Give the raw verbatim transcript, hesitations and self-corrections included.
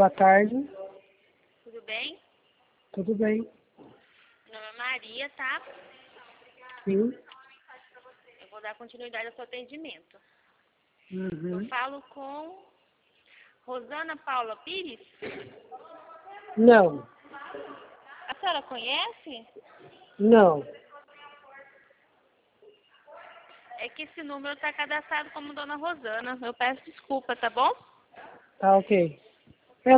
boa tarde. Tudo bem? Tudo bem? Meu nome é Maria, tá? Sim. Eu vou dar continuidade ao seu atendimento. Uhum. Eu falo com Rosana Paula Pires? Não. A senhora conhece? Não. É que esse número está cadastrado como Dona Rosana. Eu peço desculpa, tá bom? Tá ok.